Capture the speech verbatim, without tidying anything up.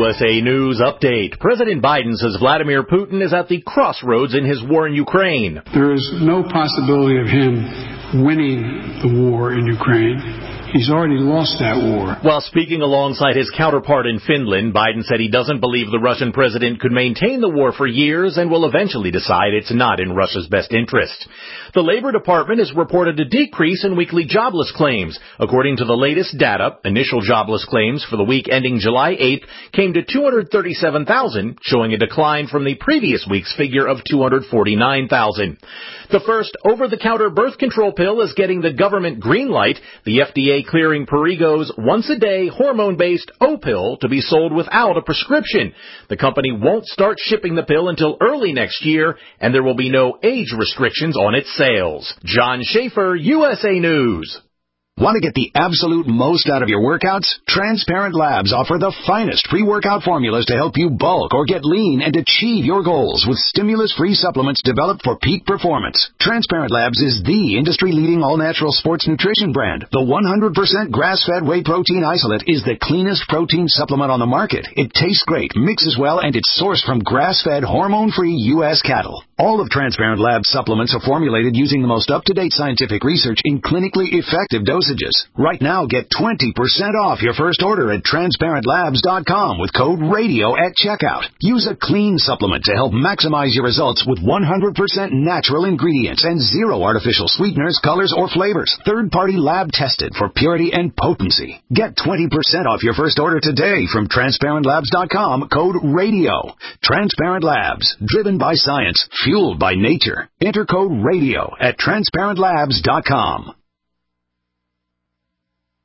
U S A News Update. President Biden says Vladimir Putin is at the crossroads in his war in Ukraine. There is no possibility of him winning the war in Ukraine. He's already lost that war. While speaking alongside his counterpart in Finland, Biden said he doesn't believe the Russian president could maintain the war for years and will eventually decide it's not in Russia's best interest. The Labor Department has reported a decrease in weekly jobless claims. According to the latest data, initial jobless claims for the week ending July eighth came to two hundred thirty-seven thousand, showing a decline from the previous week's figure of two hundred forty-nine thousand. The first over-the-counter birth control pill is getting the government green light. The F D A clearing Perrigo's once-a-day hormone-based O-pill to be sold without a prescription. The company won't start shipping the pill until early next year, and there will be no age restrictions on its sales. John Schaefer, U S A News. Want to get the absolute most out of your workouts? Transparent Labs offer the finest pre-workout formulas to help you bulk or get lean and achieve your goals with stimulus-free supplements developed for peak performance. Transparent Labs is the industry-leading all-natural sports nutrition brand. The one hundred percent grass-fed whey protein isolate is the cleanest protein supplement on the market. It tastes great, mixes well, and it's sourced from grass-fed, hormone-free U S cattle. All of Transparent Labs supplements are formulated using the most up-to-date scientific research in clinically effective dosages. Right now, get twenty percent off your first order at transparent labs dot com with code RADIO at checkout. Use a clean supplement to help maximize your results with one hundred percent natural ingredients and zero artificial sweeteners, colors, or flavors. Third-party lab tested for purity and potency. Get twenty percent off your first order today from transparent labs dot com, code RADIO. Transparent Labs, driven by science, fueled by nature. Enter code RADIO at transparent labs dot com.